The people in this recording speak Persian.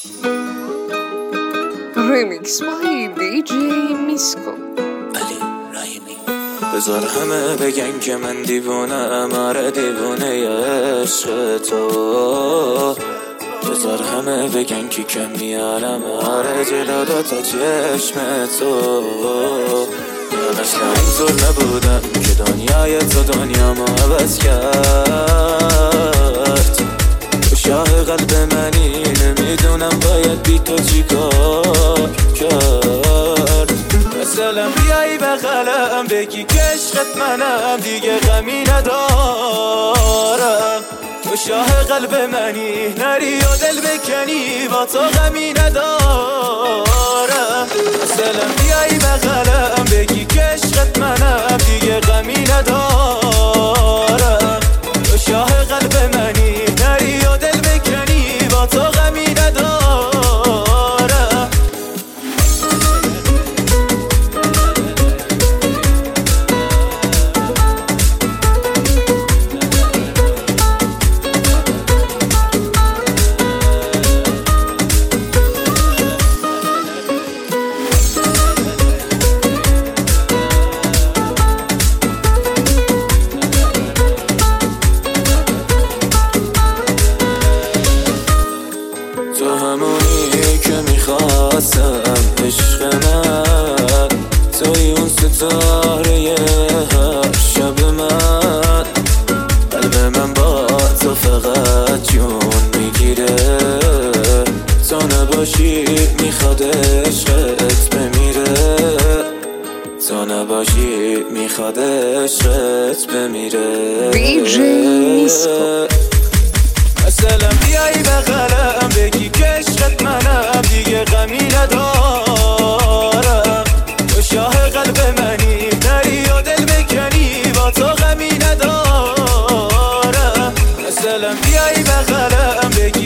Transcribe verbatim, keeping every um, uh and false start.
ریمیکس بای دی جی میسکو. علی رحیمی. بذار همه بگن که من دیوونم، آره دیوونه عشق تو. بذار همه بگن که کم میارم، آره جلو تا چشم تو. مثلا اینطور نبودم که دنیای تو دنیامو عوض کرد. تو شاه قلب منی، نمیدونم باید بی تو چی کار کرد. مثلا بیایی بغلم بگی که عشقت منم، دیگه غمی ندارم. تو شاه قلب منی، نری و دل بکنی، با تو غمی ندارم. مثلا بیایی بغلم بگی که عشقت منم، دیگه غمی ندارم. تو شاه قلب منی، نری و دل بکنی، با تو غمی ندارم. تو همونی که میخواستم، عشق من توی اون ستاره هر شب من. قلب من با تو فقط جون میگیره، تو نباشی میخواد عشقت بمیره. تو نباشی میخواد عشقت بمیره. دی جی میسکو. مثلا بیایی بغلم بگی که عشقت منم، دیگه غمی ندارم. تو شاه قلب منی، نری و دل بکنی، با تو غمی ندارم. مثلا بیایی بغلم بگی